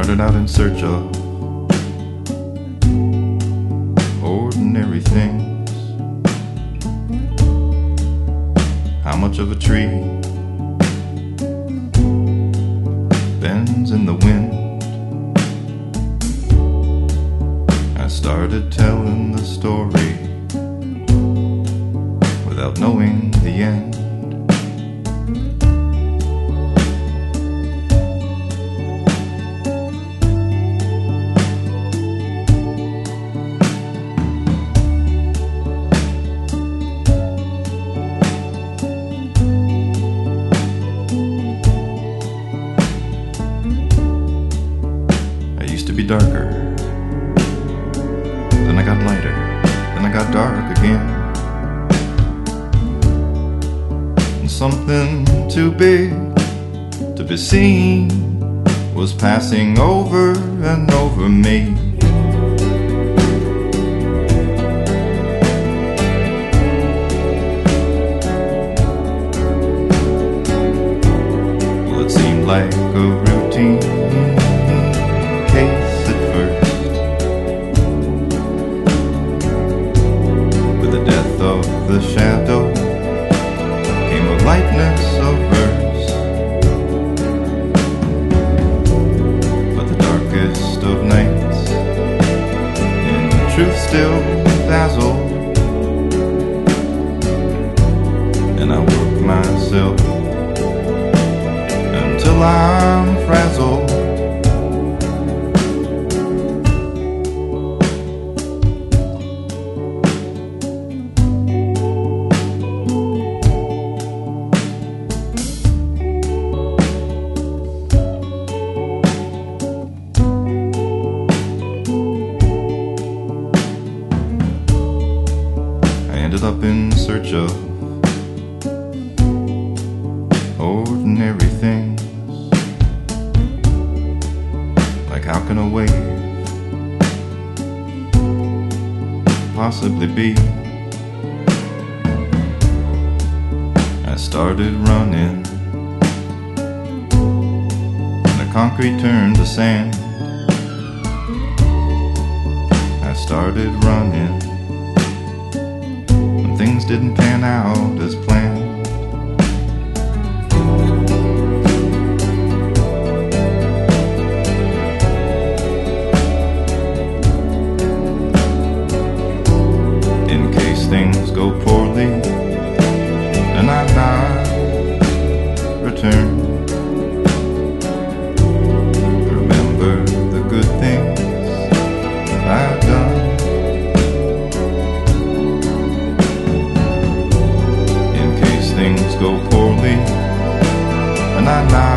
started out in search of ordinary things. How much of a tree bends in the wind? I started telling the story without knowing the end. To be darker, then I got lighter, then I got dark again, and something too big to be seen was passing over and over me. Well, it seemed like a routine case at first. With the death of the shadow came a lightness of verse. But the darkest of nights in truth still dazzled, and I work myself until I'm frazzled. Ended up in search of ordinary things. Like, how can a wave possibly be? I started running, and the concrete turned to sand. I started running, things didn't pan out as planned. In case things go poorly and I'm not returned, remember the good things I've done. Things go poorly and I'm not